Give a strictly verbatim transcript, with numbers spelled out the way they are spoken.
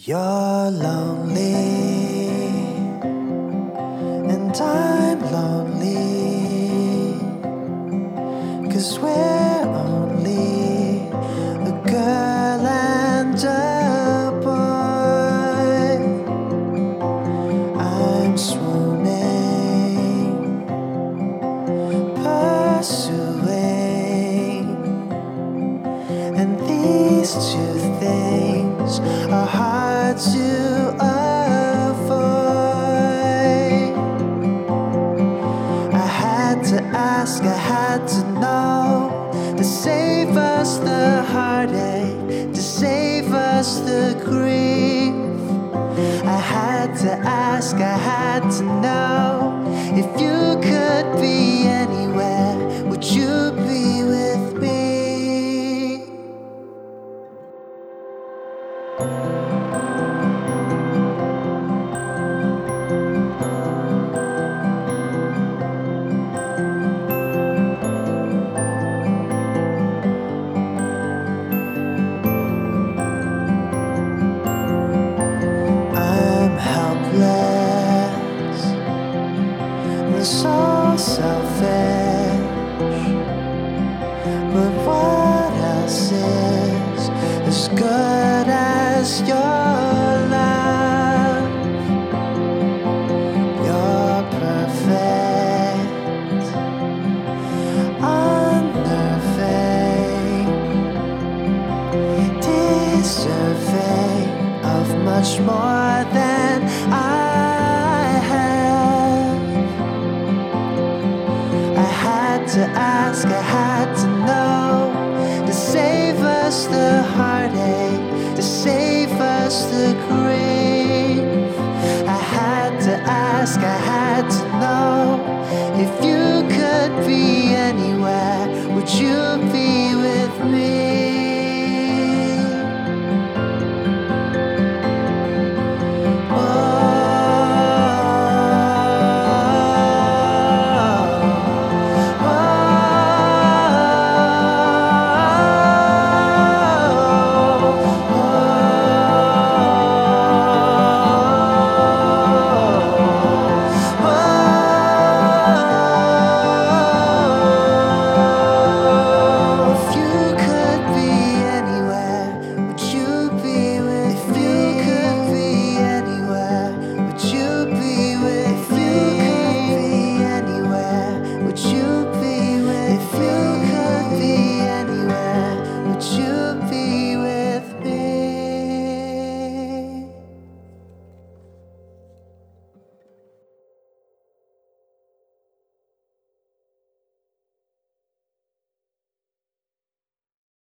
You're lonely, and I'm lonely, 'cause we're only a girl and a boy. I'm swooning, pursuing, and these two things are hard to avoid. I had to ask, I had to know, to save us the heartache, to save us the grief. I had to ask, I had to know, if you could be anywhere, would you be with me? I'm helpless and so selfish, but what else is as good as your love? You're perfect, unnerving, deserving of much more than I have. I had to ask, I had to know, to save us the heartache, to save us the grief.